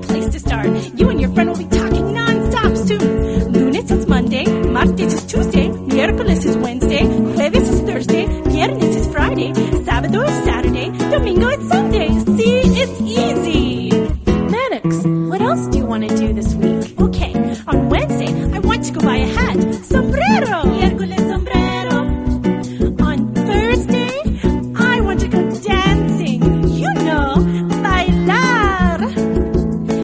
great place to start. You and your friend will be talking non-stop soon. Lunes is Monday, martes is Tuesday, miércoles is Wednesday, jueves is Thursday, viernes is Friday, sábado is Saturday, domingo is Sunday. See, it's easy. Maddox, what else do you want to do this week?